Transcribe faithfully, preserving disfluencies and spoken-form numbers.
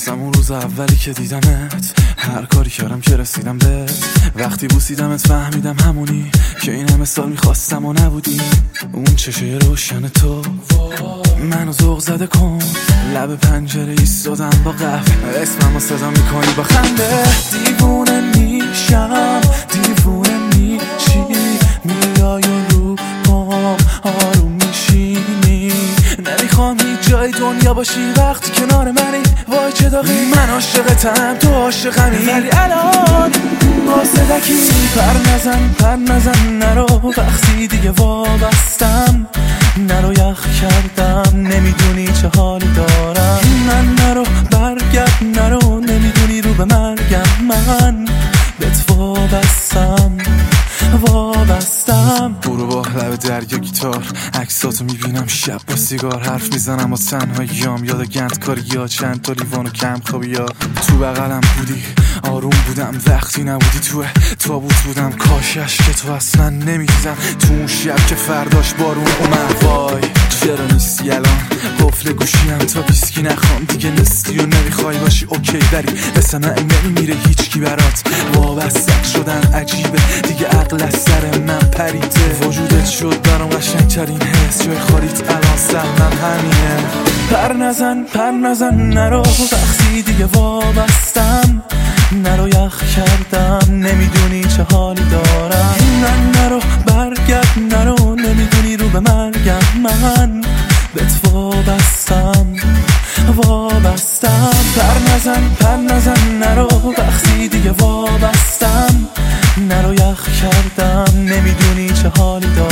خواستم اون روز اولی که دیدمت هر کاری کردم که رسیدم بهت. وقتی بوسیدمت فهمیدم همونی که این همه سال میخواستم و نبودی. اون چشه روشن تو منو ذوق زده کن، لب پنجره ایستادم با قهوه، اسمم رو صدا میکنی با خنده. دیوونه میشم دیوونه میشی، میای و رو پام آروم میشینی. نمیخوام هیچ جای دنیا باشی وقتی کنار منی، وای چه داغی. من عاشقتم تو عاشقمی، ولی الان واسدکی. پر نزن پر نزن نرو، وقتی دیگه وابستم نرو، یخ کردم نمیدونی چه حالی دارم. من نرو برگرد نرو، نمیدونی رو به مرگم من بهت وابستم وابستم. برو با لب دریا گیتار، عکساتو میبینم شب با سیگار، حرف میزنم و تنهاییام، یاد گند کاری یا چند تا لیوان و کم خوابی ها. تو بغلم بودی آروم بودم وقتی نبودی، تو تابوت بودم کاشش که تو اصلا نمیدیدم. تو اون شب که فرداش بارون اومد، وای چرا نیستی الان؟ قفل گوشیم تا ویسکی نخوام دیگه، نیستی و نمیخوای باشی اوکی، ولی مثل من نمیمیره هیچکی برات. وابسته شدن عجیبه دیگه، عقل از سر من پریده، وجودت شد برام قشنگترین حس، جای خالیت الان سهمم همینه. پر نزن پر نزن نرو، وقتی دیگه وابستم نرو، یخ کردم نمیدونی چه حالی دارم. نه نرو برگرد نرو، نمیدونی رو به مرگم من بهت وابستم وابستم. پر نزن پر نزن نرو، وقتی دیگه وابستم نرو، یخ کردم نمیدونی چه حالی دارم.